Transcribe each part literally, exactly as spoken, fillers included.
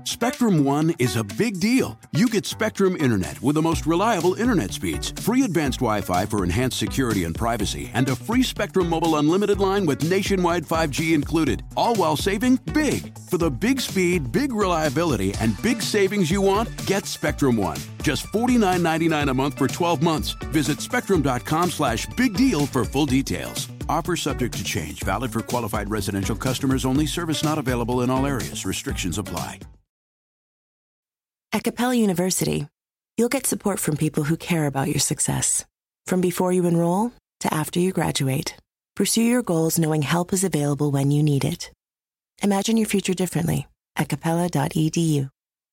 Spectrum One is a big deal. You get Spectrum Internet with the most reliable internet speeds, free advanced Wi-Fi for enhanced security and privacy, and a free Spectrum Mobile Unlimited line with nationwide five G included, all while saving big. For the big speed, big reliability, and big savings you want, get Spectrum One. Just forty-nine ninety-nine a month for twelve months. Visit spectrum.com slash big deal for full details. Offer subject to change. Valid for qualified residential customers only. Service not available in all areas. Restrictions apply. At Capella University, you'll get support from people who care about your success. From before you enroll to after you graduate, pursue your goals knowing help is available when you need it. Imagine your future differently at capella dot e d u.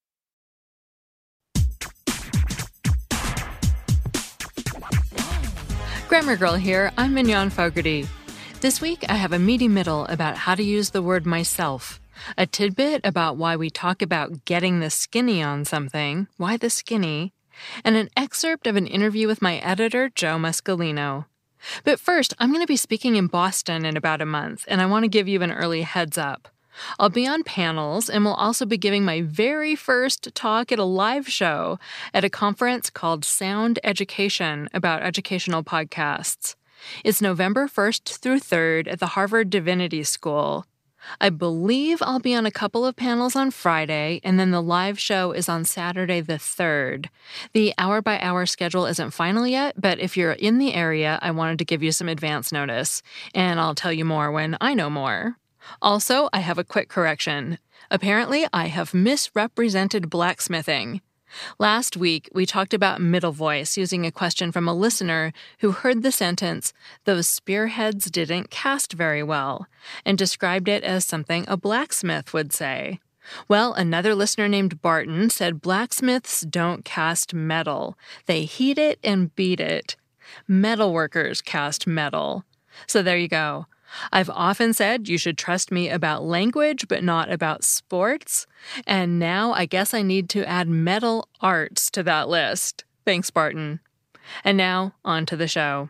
Grammar Girl here. I'm Mignon Fogarty. This week, I have a meaty middle about how to use the word myself, a tidbit about why we talk about getting the skinny on something, why the skinny, and an excerpt of an interview with my editor, Joe Muscolino. But first, I'm going to be speaking in Boston in about a month, and I want to give you an early heads up. I'll be on panels, and will also be giving my very first talk at a live show at a conference called Sound Education about educational podcasts. It's November first through third at the Harvard Divinity School. I believe I'll be on a couple of panels on Friday, and then the live show is on Saturday the third. The hour-by-hour schedule isn't final yet, but if you're in the area, I wanted to give you some advance notice, and I'll tell you more when I know more. Also, I have a quick correction. Apparently, I have misrepresented blacksmithing. Last week, we talked about middle voice using a question from a listener who heard the sentence, "Those spearheads didn't cast very well," and described it as something a blacksmith would say. Well, another listener named Barton said blacksmiths don't cast metal. They heat it and beat it. Metal workers cast metal. So there you go. I've often said you should trust me about language, but not about sports. And now I guess I need to add metal arts to that list. Thanks, Barton. And now, on to the show.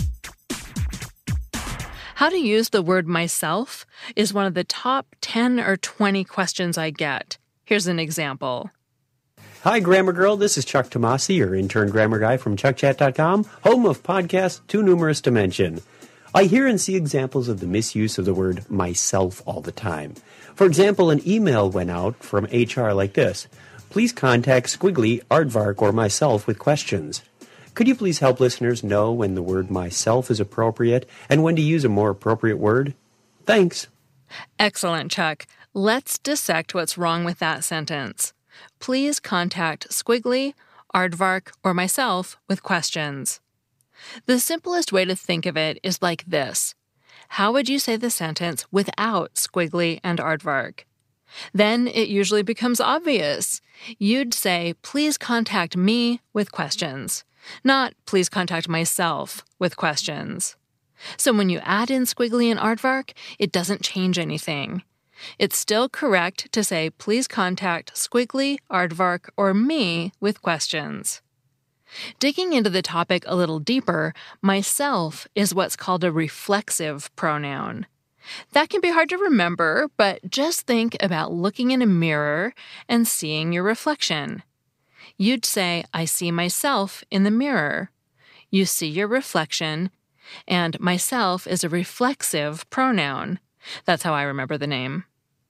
How to use the word myself is one of the top ten or twenty questions I get. Here's an example. Hi, Grammar Girl. This is Chuck Tomasi, your intern grammar guy from chuck chat dot com, home of podcasts too numerous to mention. I hear and see examples of the misuse of the word myself all the time. For example, an email went out from H R like this: please contact Squiggly, Aardvark, or myself with questions. Could you please help listeners know when the word myself is appropriate and when to use a more appropriate word? Thanks. Excellent, Chuck. Let's dissect what's wrong with that sentence. Please contact Squiggly, Aardvark, or myself with questions. The simplest way to think of it is like this. How would you say the sentence without Squiggly and Aardvark? Then it usually becomes obvious. You'd say, please contact me with questions, not please contact myself with questions. So when you add in Squiggly and Aardvark, it doesn't change anything. It's still correct to say, please contact Squiggly, Aardvark, or me with questions. Digging into the topic a little deeper, myself is what's called a reflexive pronoun. That can be hard to remember, but just think about looking in a mirror and seeing your reflection. You'd say, I see myself in the mirror. You see your reflection, and myself is a reflexive pronoun. That's how I remember the name.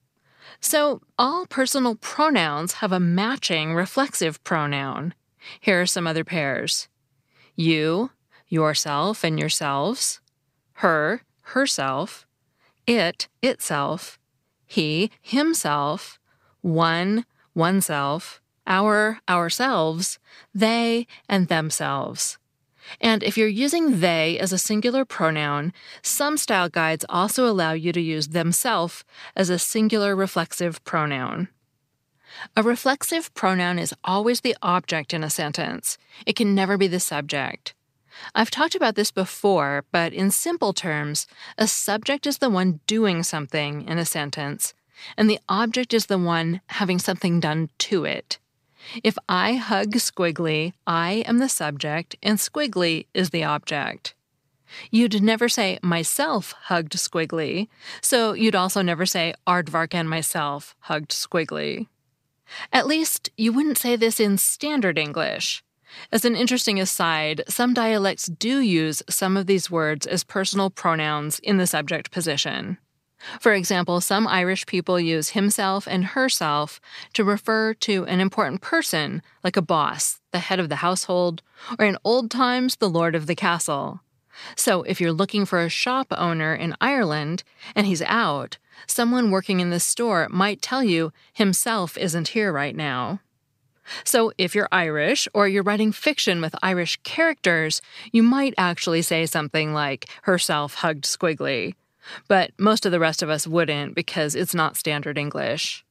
So, all personal pronouns have a matching reflexive pronoun. Here are some other pairs. You, yourself and yourselves. Her, herself. It, itself. He, himself. One, oneself. Our, ourselves. They, and themselves. And if you're using they as a singular pronoun, some style guides also allow you to use themself as a singular reflexive pronoun. A reflexive pronoun is always the object in a sentence. It can never be the subject. I've talked about this before, but in simple terms, a subject is the one doing something in a sentence, and the object is the one having something done to it. If I hug Squiggly, I am the subject, and Squiggly is the object. You'd never say, myself hugged Squiggly, so you'd also never say, Aardvark and myself hugged Squiggly. At least, you wouldn't say this in standard English. As an interesting aside, some dialects do use some of these words as personal pronouns in the subject position. For example, some Irish people use himself and herself to refer to an important person, like a boss, the head of the household, or in old times, the lord of the castle. So if you're looking for a shop owner in Ireland and he's out, someone working in the store might tell you himself isn't here right now. So if you're Irish or you're writing fiction with Irish characters, you might actually say something like herself hugged Squiggly. But most of the rest of us wouldn't because it's not standard English.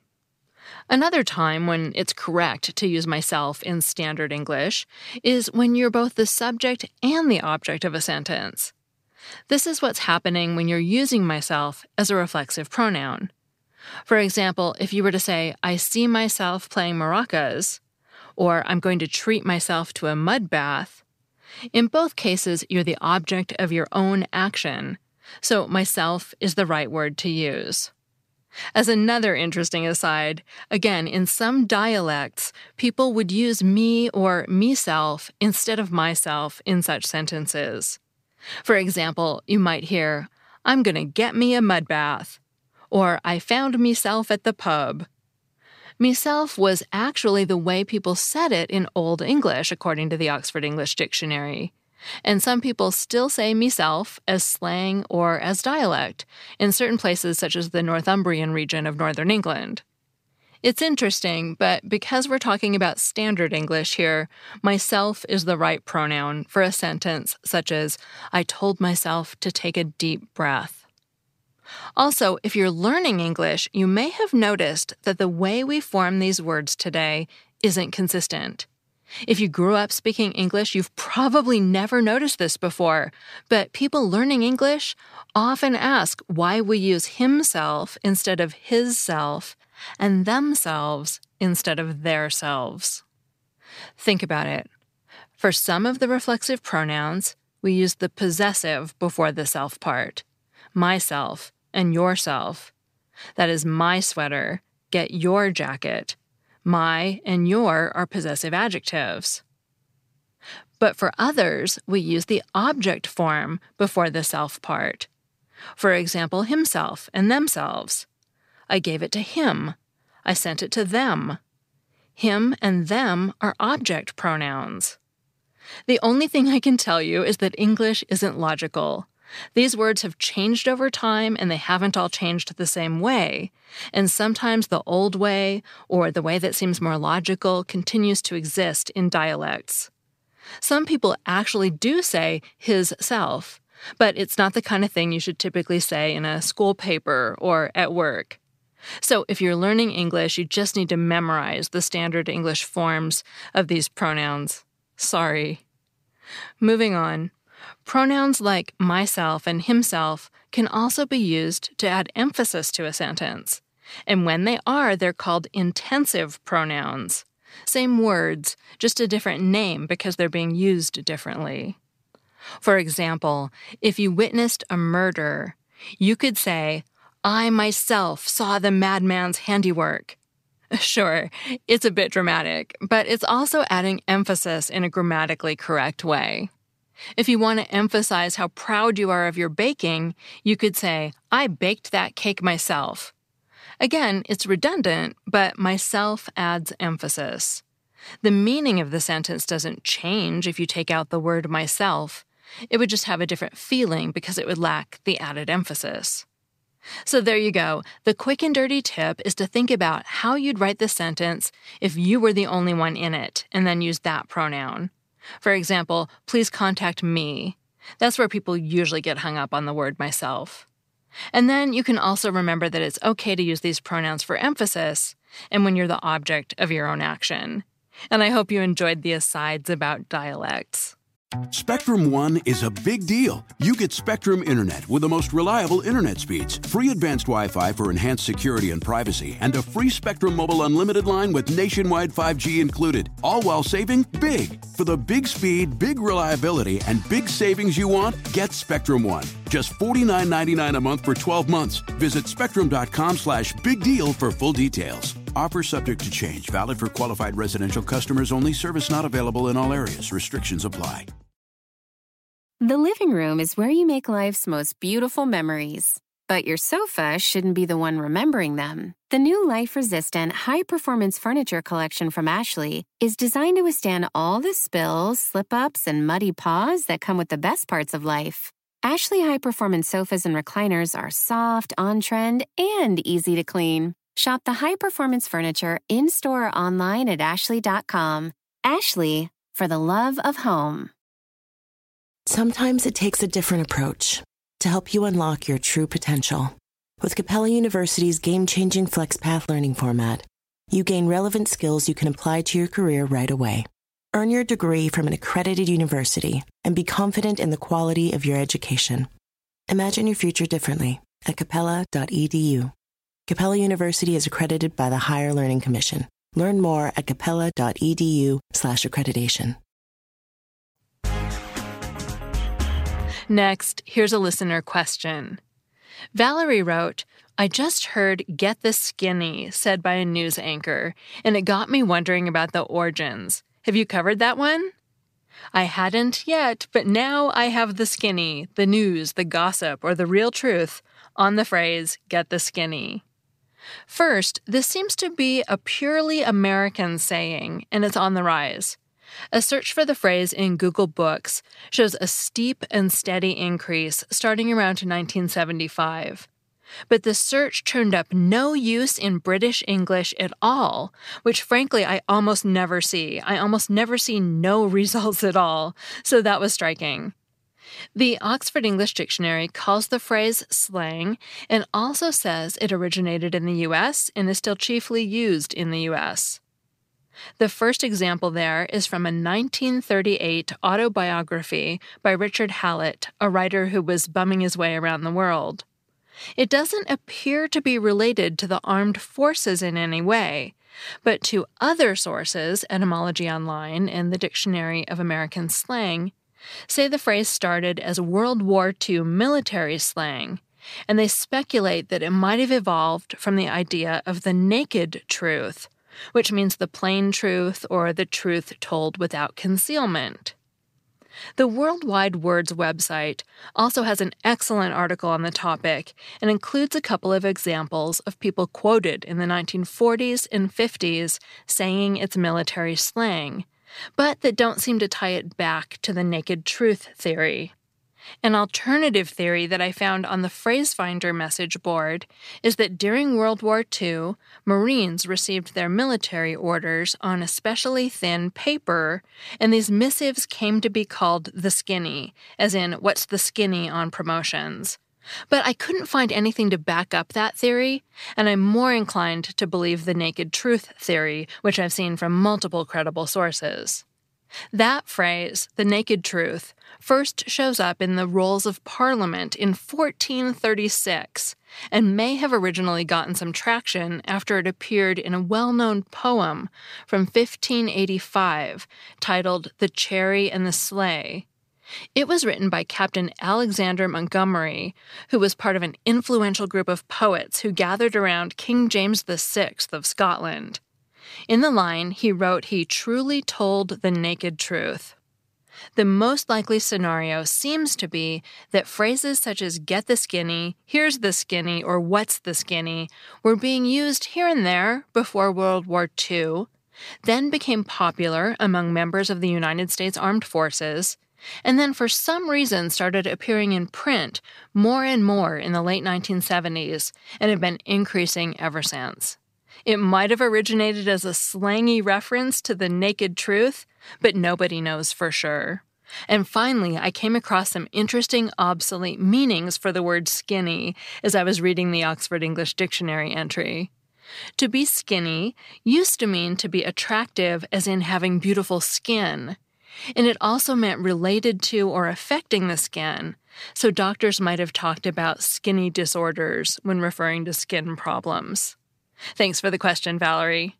Another time when it's correct to use myself in standard English is when you're both the subject and the object of a sentence. This is what's happening when you're using myself as a reflexive pronoun. For example, if you were to say, I see myself playing maracas, or I'm going to treat myself to a mud bath, in both cases you're the object of your own action, so myself is the right word to use. As another interesting aside, again, in some dialects, people would use me or meself instead of myself in such sentences. For example, you might hear, I'm gonna get me a mud bath, or I found meself at the pub. Meself was actually the way people said it in Old English, according to the Oxford English Dictionary. And some people still say meself as slang or as dialect in certain places such as the Northumbrian region of northern England. It's interesting, but because we're talking about standard English here, myself is the right pronoun for a sentence such as, I told myself to take a deep breath. Also, if you're learning English, you may have noticed that the way we form these words today isn't consistent. If you grew up speaking English, you've probably never noticed this before, but people learning English often ask why we use himself instead of his self and themselves instead of theirselves. Think about it. For some of the reflexive pronouns, we use the possessive before the self part. Myself and yourself. That is my sweater, get your jacket. My and your are possessive adjectives. But for others, we use the object form before the self part. For example, himself and themselves. I gave it to him. I sent it to them. Him and them are object pronouns. The only thing I can tell you is that English isn't logical. These words have changed over time, and they haven't all changed the same way. And sometimes the old way, or the way that seems more logical, continues to exist in dialects. Some people actually do say his self, but it's not the kind of thing you should typically say in a school paper or at work. So if you're learning English, you just need to memorize the standard English forms of these pronouns. Sorry. Moving on. Pronouns like myself and himself can also be used to add emphasis to a sentence. And when they are, they're called intensive pronouns. Same words, just a different name because they're being used differently. For example, if you witnessed a murder, you could say, I myself saw the madman's handiwork. Sure, it's a bit dramatic, but it's also adding emphasis in a grammatically correct way. If you want to emphasize how proud you are of your baking, you could say, I baked that cake myself. Again, it's redundant, but myself adds emphasis. The meaning of the sentence doesn't change if you take out the word myself. It would just have a different feeling because it would lack the added emphasis. So there you go. The quick and dirty tip is to think about how you'd write the sentence if you were the only one in it, and then use that pronoun. For example, please contact me. That's where people usually get hung up on the word myself. And then you can also remember that it's okay to use these pronouns for emphasis and when you're the object of your own action. And I hope you enjoyed the asides about dialects. Spectrum One is a big deal. You get Spectrum Internet with the most reliable internet speeds, free advanced Wi-Fi for enhanced security and privacy, and a free Spectrum Mobile Unlimited line with nationwide five G included, all while saving big. For the big speed, big reliability, and big savings you want, get Spectrum One. Just forty-nine ninety-nine a month for twelve months. Visit spectrum dot com slash big deal for full details. Offer subject to change. Valid for qualified residential customers only. Service not available in all areas. Restrictions apply. The living room is where you make life's most beautiful memories. But your sofa shouldn't be the one remembering them. The new life-resistant, high-performance furniture collection from Ashley is designed to withstand all the spills, slip-ups, and muddy paws that come with the best parts of life. Ashley high-performance sofas and recliners are soft, on-trend, and easy to clean. Shop the high-performance furniture in-store or online at ashley dot com. Ashley, for the love of home. Sometimes it takes a different approach to help you unlock your true potential. With Capella University's game-changing FlexPath learning format, you gain relevant skills you can apply to your career right away. Earn your degree from an accredited university and be confident in the quality of your education. Imagine your future differently at capella dot e d u. Capella University is accredited by the Higher Learning Commission. Learn more at capella dot e d u slash accreditation. Next, here's a listener question. Valerie wrote, I just heard "get the skinny" said by a news anchor, and it got me wondering about the origins. Have you covered that one? I hadn't yet, but now I have the skinny, the news, the gossip, or the real truth on the phrase, get the skinny. First, this seems to be a purely American saying, and it's on the rise. A search for the phrase in Google Books shows a steep and steady increase starting around nineteen seventy-five. But the search turned up no use in British English at all, which frankly I almost never see. I almost never see no results at all, so that was striking. The Oxford English Dictionary calls the phrase slang and also says it originated in the U S and is still chiefly used in the U S. The first example there is from a nineteen thirty-eight autobiography by Richard Hallett, a writer who was bumming his way around the world. It doesn't appear to be related to the armed forces in any way, but to other sources, Etymology Online and the Dictionary of American Slang, say the phrase started as World War Two military slang, and they speculate that it might have evolved from the idea of the naked truth, which means the plain truth or the truth told without concealment. The World Wide Words website also has an excellent article on the topic and includes a couple of examples of people quoted in the nineteen forties and fifties saying it's military slang, but that don't seem to tie it back to the naked truth theory. An alternative theory that I found on the PhraseFinder message board is that during World War Two, Marines received their military orders on especially thin paper, and these missives came to be called the skinny, as in, what's the skinny on promotions? But I couldn't find anything to back up that theory, and I'm more inclined to believe the naked truth theory, which I've seen from multiple credible sources. That phrase, the naked truth, first shows up in the Rolls of Parliament in fourteen thirty-six and may have originally gotten some traction after it appeared in a well-known poem from fifteen eighty-five titled The Cherry and the Sleigh. It was written by Captain Alexander Montgomery, who was part of an influential group of poets who gathered around King James the Sixth of Scotland. In the line, he wrote he truly told the naked truth. The most likely scenario seems to be that phrases such as get the skinny, here's the skinny, or what's the skinny were being used here and there before World War Two, then became popular among members of the United States Armed Forces, and then for some reason started appearing in print more and more in the late nineteen seventies and have been increasing ever since. It might have originated as a slangy reference to the naked truth, but nobody knows for sure. And finally, I came across some interesting obsolete meanings for the word skinny as I was reading the Oxford English Dictionary entry. To be skinny used to mean to be attractive as in having beautiful skin, and it also meant related to or affecting the skin, so doctors might have talked about skinny disorders when referring to skin problems. Thanks for the question, Valerie.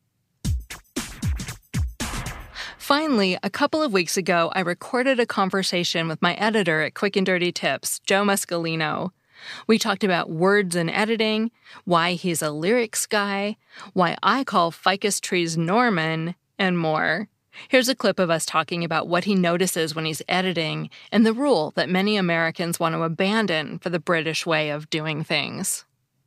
Finally, a couple of weeks ago, I recorded a conversation with my editor at Quick and Dirty Tips, Joe Muscolino. We talked about words and editing, why he's a lyrics guy, why I call ficus trees Norman, and more. Here's a clip of us talking about what he notices when he's editing and the rule that many Americans want to abandon for the British way of doing things.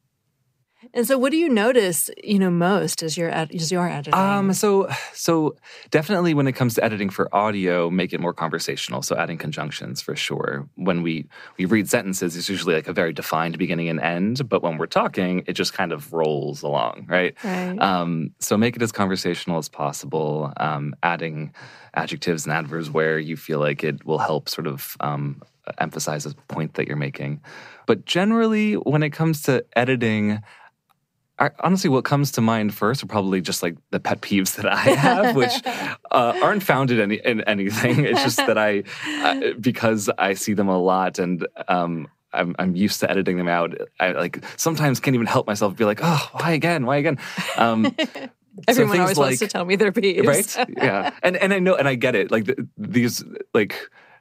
And so what do you notice, you know, most as you're, ed- as you're editing? Um, so, so definitely when it comes to editing for audio, make it more conversational. So adding conjunctions for sure. When we, we read sentences, it's usually like a very defined beginning and end. But when we're talking, it just kind of rolls along, right? Right. Um, so make it as conversational as possible. Um, adding adjectives and adverbs where you feel like it will help sort of um, emphasize a point that you're making. But generally, when it comes to editing, I, honestly, what comes to mind first are probably just like the pet peeves that I have, which uh, aren't founded in, in anything. It's just that I, uh, because I see them a lot and um, I'm, I'm used to editing them out, I like sometimes can't even help myself be like, oh, why again? Why again? Um, Everyone so always like, wants to tell me their peeves. Right? Yeah. And, and I know, and I get it. Like the, these, like...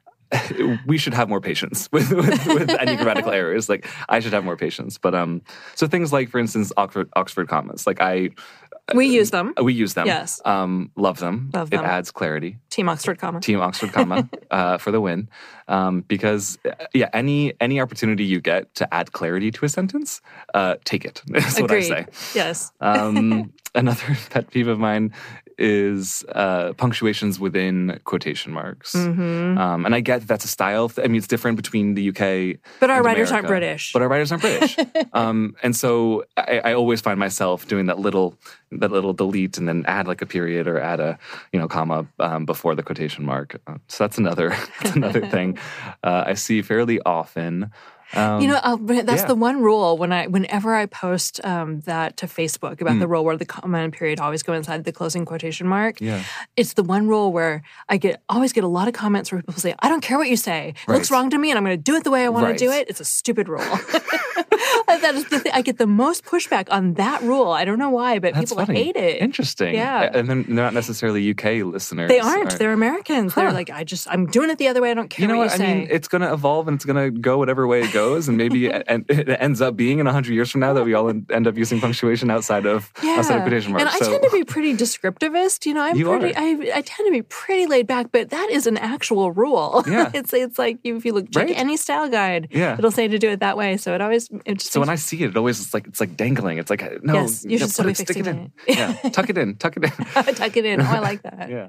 we should have more patience with, with, with any grammatical errors. Like, I should have more patience. But um, so things like, for instance, Oxford, Oxford commas. Like, I... We use them. We use them. Yes. Um, love them. Love them. It adds clarity. Team Oxford comma. Team Oxford comma uh, for the win. Um, because, yeah, any any opportunity you get to add clarity to a sentence, uh, take it. That's what I say. Yes. um, another pet peeve of mine is uh, punctuations within quotation marks. Mm-hmm. Um, and I get that that's a style. I mean, it's different between the U K But our and writers America, aren't British. But our writers aren't British. um, and so I, I always find myself doing that little that little delete and then add like a period or add a, you know, comma um, before the quotation mark. Uh, so that's another, that's another thing uh, I see fairly often. Um, you know, uh, that's yeah. the one rule when I, whenever I post um, that to Facebook about mm. the rule where the comma and period always go inside the closing quotation mark. Yeah. It's the one rule where I get always get a lot of comments where people say, "I don't care what you say. It right. looks wrong to me, and I'm going to do it the way I want right. to do it." It's a stupid rule. That is the thing. I get the most pushback on that rule. I don't know why, but That's people funny. hate it. Interesting. Yeah, and then they're not necessarily U K listeners. They aren't. Or... They're Americans. Huh. They're like, I just, I'm doing it the other way. I don't care you know what, what you I say. mean, it's going to evolve and it's going to go whatever way it goes, and maybe and it ends up being in a hundred years from now that we all end up using punctuation outside of yeah. outside of quotation marks. And I so, tend to be pretty descriptivist. You know, I'm you pretty. Are. I, I tend to be pretty laid back, but that is an actual rule. Yeah. it's it's like if you look check right? any style guide, yeah. it'll say to do it that way. So it always. It just so when I see it, it always it's like it's like dangling. It's like no, yes, you should still be stick it in. it. Yeah, tuck it in, tuck it in, tuck it in. Oh, I like that. Yeah.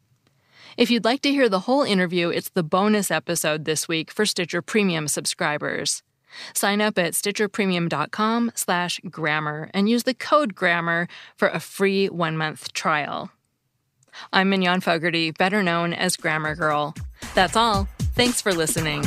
If you'd like to hear the whole interview, it's the bonus episode this week for Stitcher Premium subscribers. Sign up at stitcherpremium.com slash grammar and use the code grammar for a free one-month trial. I'm Mignon Fogarty, better known as Grammar Girl. That's all. Thanks for listening.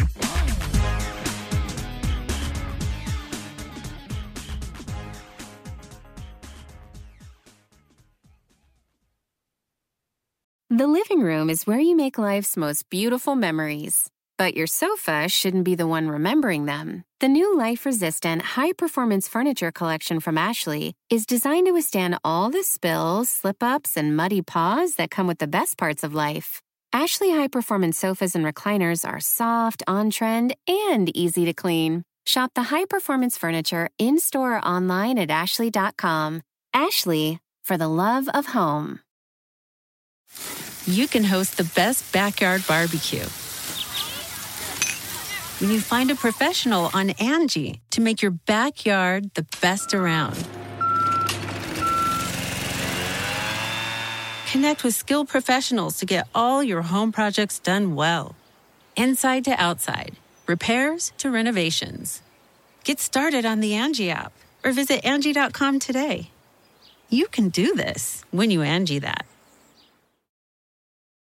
The living room is where you make life's most beautiful memories. But your sofa shouldn't be the one remembering them. The new life-resistant, high-performance furniture collection from Ashley is designed to withstand all the spills, slip-ups, and muddy paws that come with the best parts of life. Ashley high-performance sofas and recliners are soft, on-trend, and easy to clean. Shop the high-performance furniture in-store or online at ashley dot com. Ashley, for the love of home. You can host the best backyard barbecue when you find a professional on Angie to make your backyard the best around. Connect with skilled professionals to get all your home projects done well. Inside to outside, repairs to renovations. Get started on the Angie app or visit Angie dot com today. You can do this when you Angie that.